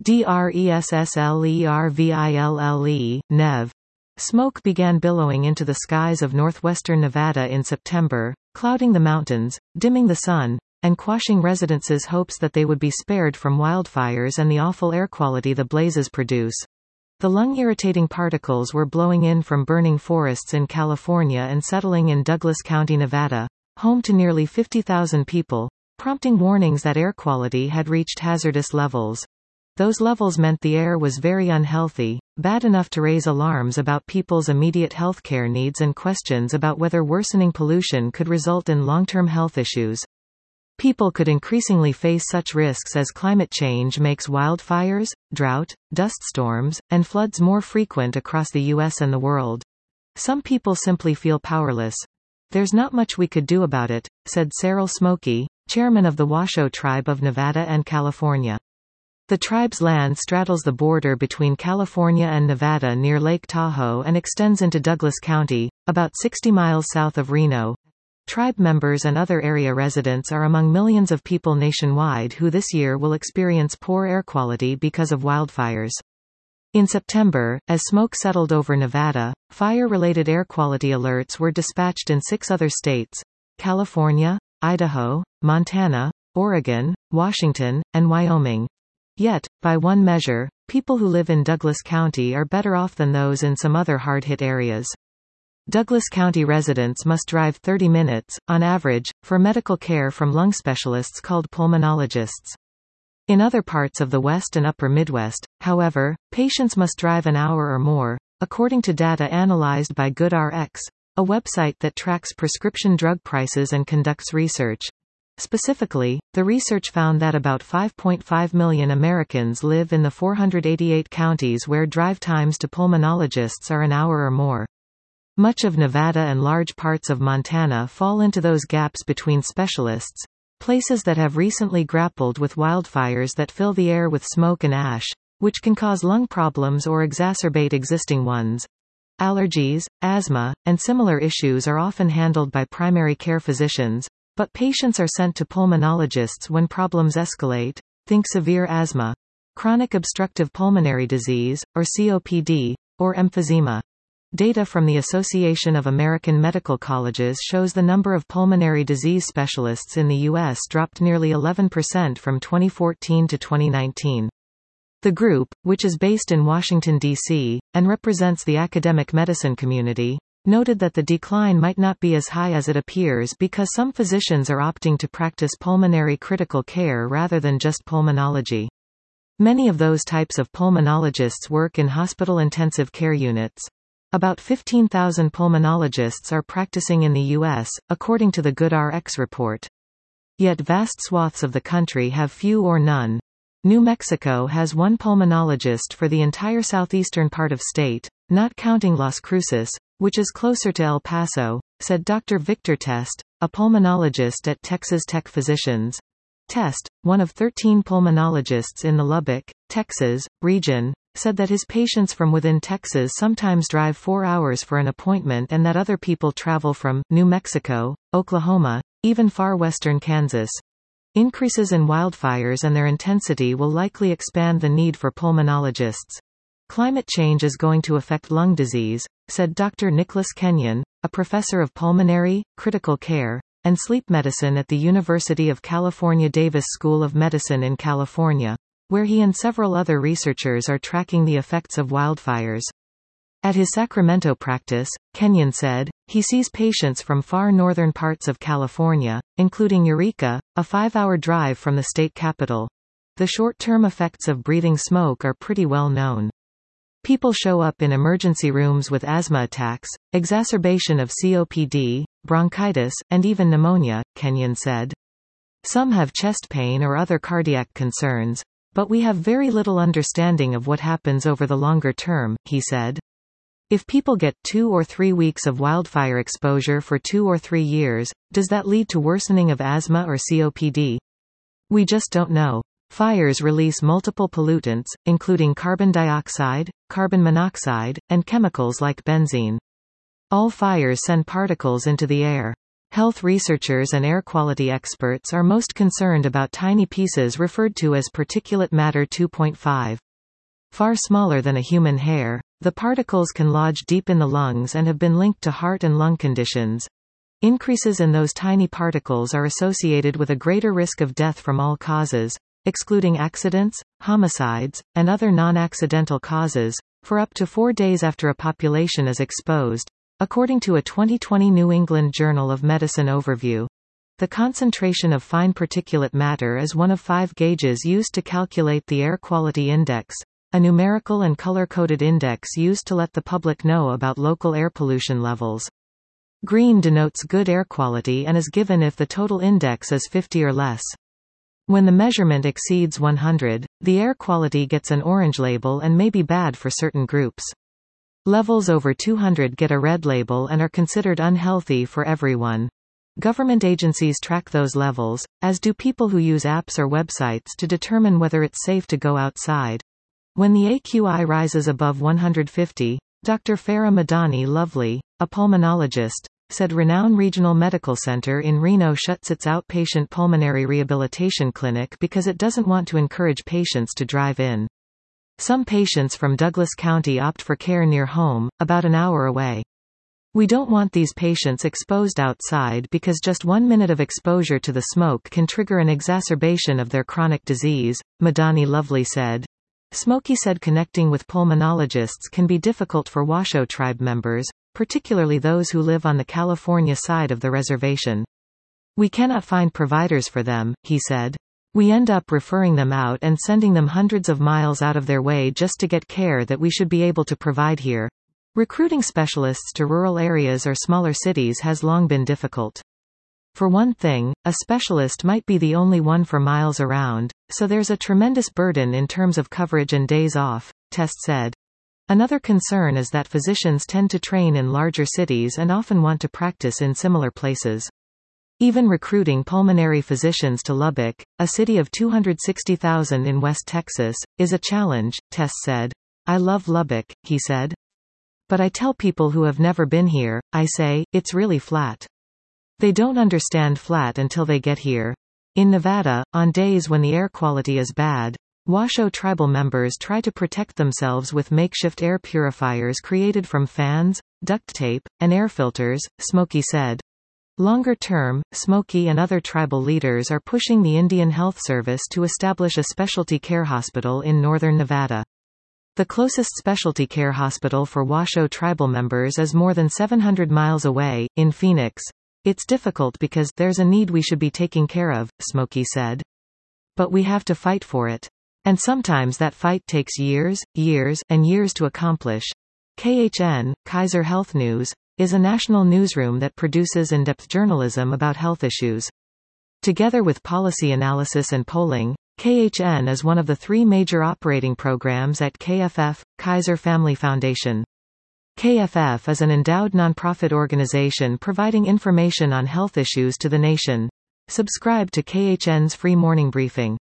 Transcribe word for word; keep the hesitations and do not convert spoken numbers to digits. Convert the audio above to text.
DRESSLERVILLE, Nev. Smoke began billowing into the skies of northwestern Nevada in September, clouding the mountains, dimming the sun, and quashing residents' hopes that they would be spared from wildfires and the awful air quality the blazes produce. The lung-irritating particles were blowing in from burning forests in California and settling in Douglas County, Nevada, home to nearly fifty thousand people, prompting warnings that air quality had reached hazardous levels. Those levels meant the air was very unhealthy, bad enough to raise alarms about people's immediate healthcare needs and questions about whether worsening pollution could result in long-term health issues. People could increasingly face such risks as climate change makes wildfires, drought, dust storms, and floods more frequent across the U S and the world. Some people simply feel powerless. There's not much we could do about it, said Cyril Smokey, chairman of the Washoe Tribe of Nevada and California. The tribe's land straddles the border between California and Nevada near Lake Tahoe and extends into Douglas County, about sixty miles south of Reno. Tribe members and other area residents are among millions of people nationwide who this year will experience poor air quality because of wildfires. In September, as smoke settled over Nevada, fire-related air quality alerts were dispatched in six other states: California, Idaho, Montana, Oregon, Washington, and Wyoming. Yet, by one measure, people who live in Douglas County are better off than those in some other hard-hit areas. Douglas County residents must drive thirty minutes, on average, for medical care from lung specialists called pulmonologists. In other parts of the West and Upper Midwest, however, patients must drive an hour or more, according to data analyzed by GoodRx, a website that tracks prescription drug prices and conducts research. Specifically, the research found that about five point five million Americans live in the four hundred eighty-eight counties where drive times to pulmonologists are an hour or more. Much of Nevada and large parts of Montana fall into those gaps between specialists, places that have recently grappled with wildfires that fill the air with smoke and ash, which can cause lung problems or exacerbate existing ones. Allergies, asthma, and similar issues are often handled by primary care physicians, but patients are sent to pulmonologists when problems escalate. Think severe asthma, chronic obstructive pulmonary disease, or C O P D, or emphysema. Data from the Association of American Medical Colleges shows the number of pulmonary disease specialists in the U S dropped nearly eleven percent from twenty fourteen to twenty nineteen. The group, which is based in Washington, D C, and represents the academic medicine community, noted that the decline might not be as high as it appears because some physicians are opting to practice pulmonary critical care rather than just pulmonology. Many of those types of pulmonologists work in hospital intensive care units. About fifteen thousand pulmonologists are practicing in the U S, according to the GoodRx report. Yet vast swaths of the country have few or none. New Mexico has one pulmonologist for the entire southeastern part of state, not counting Las Cruces, which is closer to El Paso, said Doctor Victor Test, a pulmonologist at Texas Tech Physicians. Test, one of thirteen pulmonologists in the Lubbock, Texas, region, said that his patients from within Texas sometimes drive four hours for an appointment and that other people travel from New Mexico, Oklahoma, even far western Kansas. Increases in wildfires and their intensity will likely expand the need for pulmonologists. Climate change is going to affect lung disease, said Doctor Nicholas Kenyon, a professor of pulmonary, critical care, and sleep medicine at the University of California Davis School of Medicine in California, where he and several other researchers are tracking the effects of wildfires. At his Sacramento practice, Kenyon said, he sees patients from far northern parts of California, including Eureka, a five-hour drive from the state capital. The short-term effects of breathing smoke are pretty well known. People show up in emergency rooms with asthma attacks, exacerbation of C O P D, bronchitis, and even pneumonia, Kenyon said. Some have chest pain or other cardiac concerns, but we have very little understanding of what happens over the longer term, he said. If people get two or three weeks of wildfire exposure for two or three years, does that lead to worsening of asthma or C O P D? We just don't know. Fires release multiple pollutants, including carbon dioxide, carbon monoxide, and chemicals like benzene. All fires send particles into the air. Health researchers and air quality experts are most concerned about tiny pieces referred to as particulate matter two point five. Far smaller than a human hair, the particles can lodge deep in the lungs and have been linked to heart and lung conditions. Increases in those tiny particles are associated with a greater risk of death from all causes, excluding accidents, homicides, and other non-accidental causes, for up to four days after a population is exposed, according to a twenty twenty New England Journal of Medicine overview. The concentration of fine particulate matter is one of five gauges used to calculate the Air Quality Index, a numerical and color-coded index used to let the public know about local air pollution levels. Green denotes good air quality and is given if the total index is fifty or less. When the measurement exceeds one hundred, the air quality gets an orange label and may be bad for certain groups. Levels over two hundred get a red label and are considered unhealthy for everyone. Government agencies track those levels, as do people who use apps or websites to determine whether it's safe to go outside. When the A Q I rises above one hundred fifty, Doctor Farah Madani Lovely, a pulmonologist, said Renown Regional Medical Center in Reno shuts its outpatient pulmonary rehabilitation clinic because it doesn't want to encourage patients to drive in. Some patients from Douglas County opt for care near home, about an hour away. We don't want these patients exposed outside because just one minute of exposure to the smoke can trigger an exacerbation of their chronic disease, Madani Lovely said. Smokey said connecting with pulmonologists can be difficult for Washoe tribe members, particularly those who live on the California side of the reservation. We cannot find providers for them, he said. We end up referring them out and sending them hundreds of miles out of their way just to get care that we should be able to provide here. Recruiting specialists to rural areas or smaller cities has long been difficult. For one thing, a specialist might be the only one for miles around, so there's a tremendous burden in terms of coverage and days off, Test said. Another concern is that physicians tend to train in larger cities and often want to practice in similar places. Even recruiting pulmonary physicians to Lubbock, a city of two hundred sixty thousand in West Texas, is a challenge, Tess said. I love Lubbock, he said. But I tell people who have never been here, I say, it's really flat. They don't understand flat until they get here. In Nevada, on days when the air quality is bad, Washoe tribal members try to protect themselves with makeshift air purifiers created from fans, duct tape, and air filters, Smokey said. Longer term, Smokey and other tribal leaders are pushing the Indian Health Service to establish a specialty care hospital in northern Nevada. The closest specialty care hospital for Washoe tribal members is more than seven hundred miles away, in Phoenix. It's difficult because there's a need we should be taking care of, Smokey said. But we have to fight for it. And sometimes that fight takes years, years, and years to accomplish. K H N, Kaiser Health News, is a national newsroom that produces in-depth journalism about health issues. Together with policy analysis and polling, K H N is one of the three major operating programs at K F F, Kaiser Family Foundation. K F F is an endowed nonprofit organization providing information on health issues to the nation. Subscribe to K H N's free morning briefing.